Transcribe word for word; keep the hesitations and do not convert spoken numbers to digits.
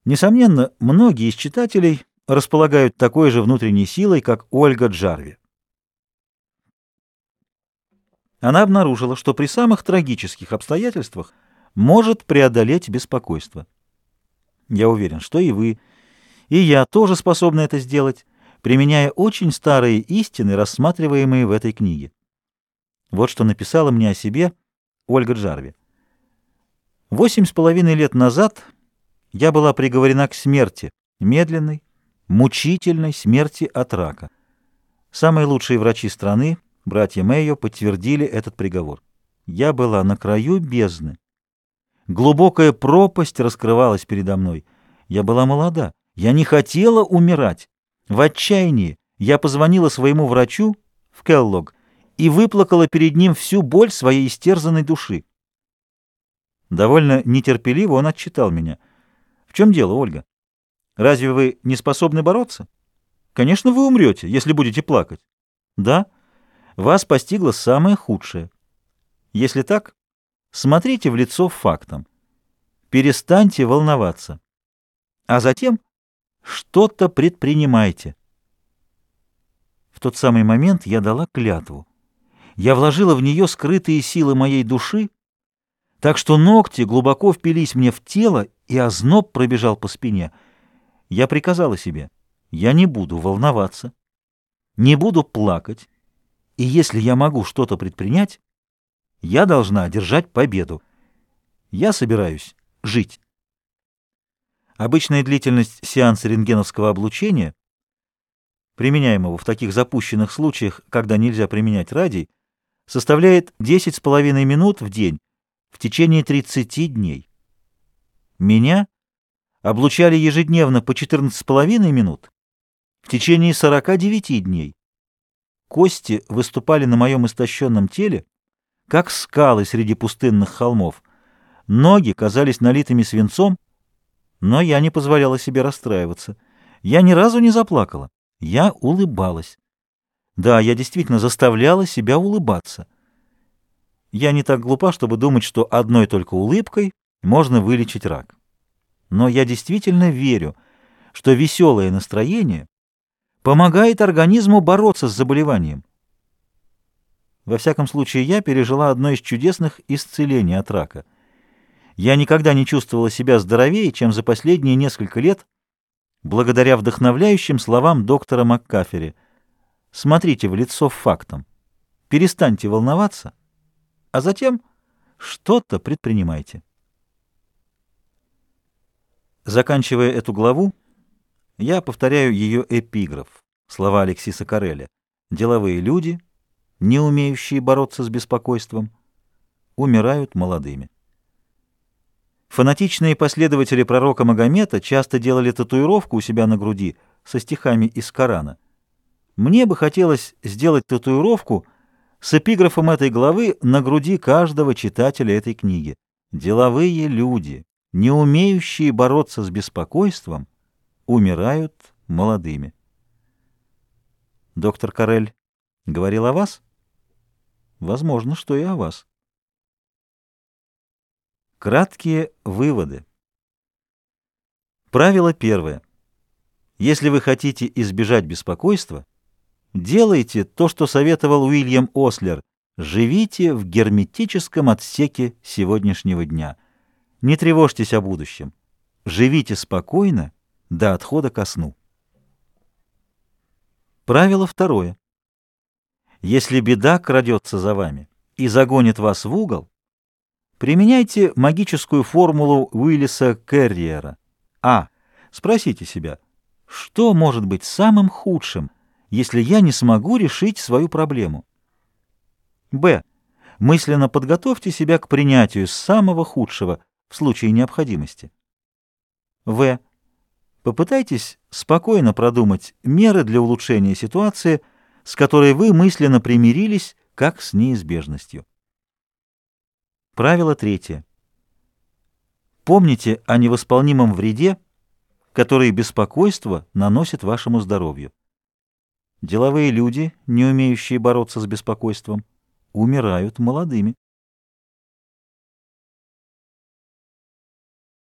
Несомненно, многие из читателей располагают такой же внутренней силой, как Ольга Джарви. Она обнаружила, что при самых трагических обстоятельствах может преодолеть беспокойство. Я уверен, что и вы, и я тоже способны это сделать, применяя очень старые истины, рассматриваемые в этой книге. Вот что написала мне о себе Ольга Джарви. Восемь с половиной лет назад я была приговорена к смерти, медленной, мучительной смерти от рака. Самые лучшие врачи страны, братья Мэйо, подтвердили этот приговор. Я была на краю бездны. Глубокая пропасть раскрывалась передо мной. Я была молода. Я не хотела умирать. В отчаянии я позвонила своему врачу в Келлог и выплакала перед ним всю боль своей истерзанной души. Довольно нетерпеливо он отчитал меня. «В чем дело, Ольга? Разве вы не способны бороться? Конечно, вы умрете, если будете плакать. Да, вас постигло самое худшее. Если так, смотрите в лицо фактам. Перестаньте волноваться. А затем что-то предпринимайте». В тот самый момент я дала клятву. Я вложила в нее скрытые силы моей души, так что ногти глубоко впились мне в тело, и озноб пробежал по спине. Я приказала себе: я не буду волноваться, не буду плакать, и если я могу что-то предпринять, я должна одержать победу. Я собираюсь жить. Обычная длительность сеанса рентгеновского облучения, применяемого в таких запущенных случаях, когда нельзя применять радий, составляет десять с половиной минут в день в течение тридцати дней. Меня облучали ежедневно по четырнадцать с половиной минут в течение сорока девяти дней. Кости выступали на моем истощенном теле, как скалы среди пустынных холмов. Ноги казались налитыми свинцом, но я не позволяла себе расстраиваться. Я ни разу не заплакала. Я улыбалась. Да, я действительно заставляла себя улыбаться. Я не так глупа, чтобы думать, что одной только улыбкой можно вылечить рак. Но я действительно верю, что веселое настроение помогает организму бороться с заболеванием. Во всяком случае, я пережила одно из чудесных исцелений от рака. Я никогда не чувствовала себя здоровее, чем за последние несколько лет, благодаря вдохновляющим словам доктора МакКафери. Смотрите в лицо фактам, перестаньте волноваться, а затем что-то предпринимайте. Заканчивая эту главу, я повторяю ее эпиграф, слова Алексиса Кареля. Деловые люди, не умеющие бороться с беспокойством, умирают молодыми. Фанатичные последователи пророка Магомета часто делали татуировку у себя на груди со стихами из Корана. Мне бы хотелось сделать татуировку с эпиграфом этой главы на груди каждого читателя этой книги. Деловые люди, не умеющие бороться с беспокойством, умирают молодыми. Доктор Карель говорил о вас? Возможно, что и о вас. Краткие выводы. Правило первое. Если вы хотите избежать беспокойства, делайте то, что советовал Уильям Ослер. Живите в герметическом отсеке сегодняшнего дня. Не тревожьтесь о будущем. Живите спокойно до отхода ко сну. Правило второе. Если беда крадется за вами и загонит вас в угол, применяйте магическую формулу Уиллиса Керриера. А. Спросите себя, что может быть самым худшим, если я не смогу решить свою проблему? Б. Мысленно подготовьте себя к принятию самого худшего в случае необходимости. В. Попытайтесь спокойно продумать меры для улучшения ситуации, с которой вы мысленно примирились, как с неизбежностью. Правило третье. Помните о невосполнимом вреде, который беспокойство наносит вашему здоровью. Деловые люди, не умеющие бороться с беспокойством, умирают молодыми.